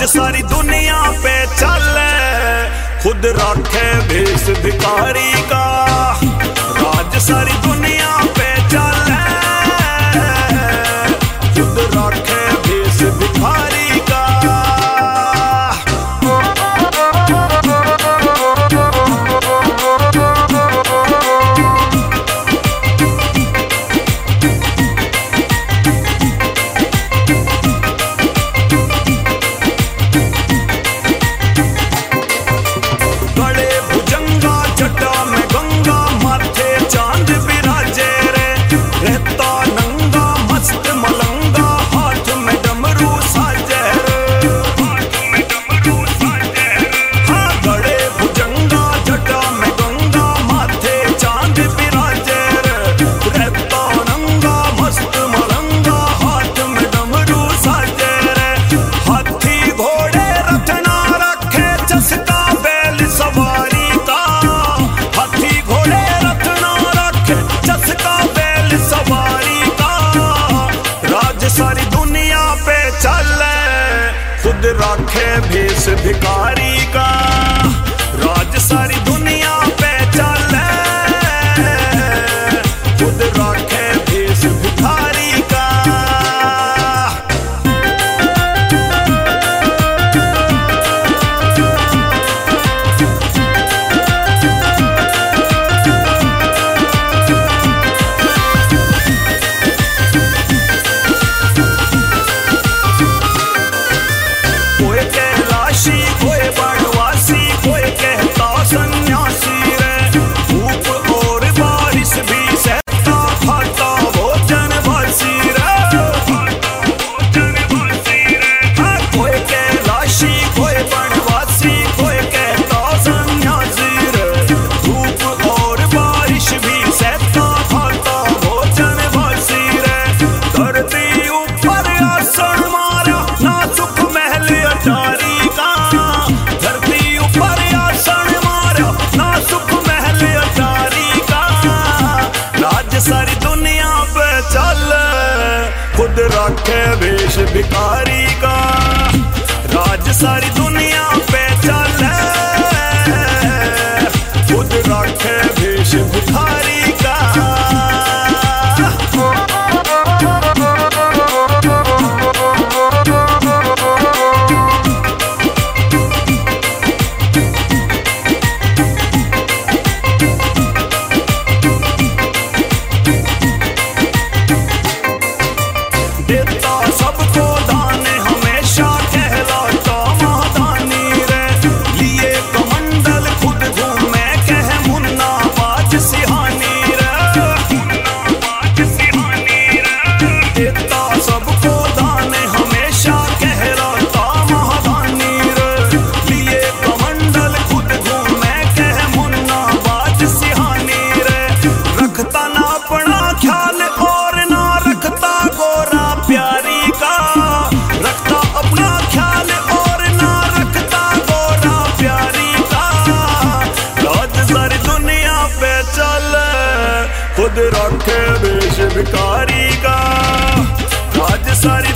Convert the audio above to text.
सारी दुनिया पे चले, खुद रखे भेष भिखारी का। राज सारी दुनिया पे चले, खुद रखे भेष भिखारी का। सारी दुनिया पे चले, खुद रखे भेष भिखारी का। राज सारी दुनिया पे चले, खुद रखे भेष भिखारी का। सारी दुनिया पे चले, खुद रखे भेष भिखारी का। राज सारी दुनिया पे चले, खुद रखे भेष भिखारी का। देता सबको दान हमेशा कहलाता महादानी रे। लिए कमंडल खुद घूमे कह मुन्ना बाज सिहानी रे। देता सबको दान हमेशा कहलाता महादानी रे। लिए कमंडल खुद घूमे कह मुन्ना बाज सिहानी रे। रखता ना अपना ख्याल और ना रखता गोरा प्यारी का। रखता अपना ख्याल और ना रखता गोरा प्यारी का। राज सारी दुनिया पे चले, खुद रखे भेष भिखारी का। राज सारी